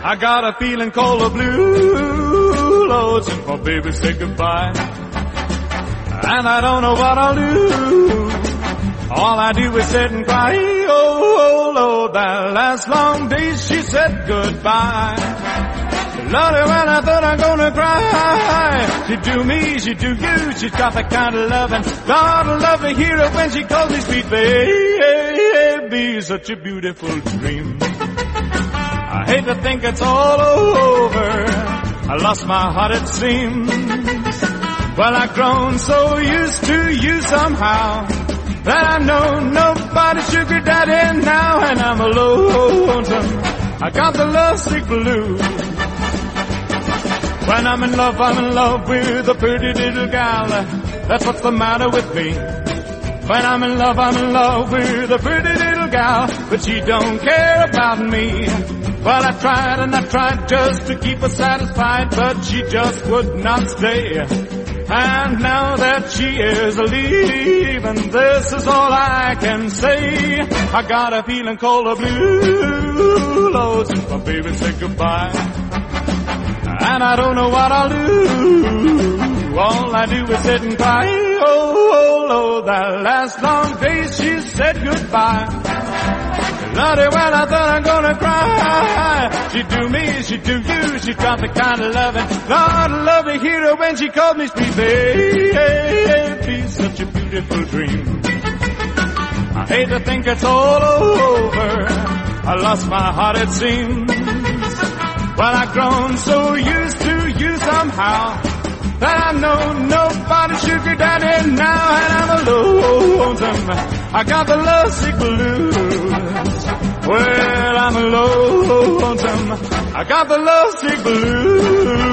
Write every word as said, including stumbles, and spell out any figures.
I got a feeling called the blue, Lord, since my baby said goodbye. And I don't know what I'll do. All I do is sit and cry. Oh, oh Lord, that last long day she said goodbye. Lordy, when I thought I'm gonna cry, she do me, she do you, she's got the kind of loving. God, I love to hear her when she calls me sweet baby. Such a beautiful dream. I hate to think it's all over. I lost my heart, it seems. Well, I've grown so used to you somehow that I know nobody's sugar daddy now, and I'm alone. I got the lovesick blues. When I'm in love, I'm in love with a pretty little gal. That's what's the matter with me. When I'm in love, I'm in love with a pretty little gal, but she don't care about me. Well, I tried and I tried just to keep her satisfied, but she just would not stay. And now that she is leaving, this is all I can say. I got a feeling called the blue, Lord, since my baby said goodbye. And I don't know what I'll do. All I do is sit and cry. Oh, oh Lord, that last long day she said goodbye. Lordy, well, I thought I'm gonna cry. She do me, she do you, she got the kind of loving. Lord, I love to hear her when she called me sweet baby. Such a beautiful dream. I hate to think it's all over. I lost my heart, it seems. Well, I've grown so used to you somehow that I know nobody's sugar daddy now, and I'm alone. I got the lovesick blues. Well, I'm alone. I got the lovesick blues.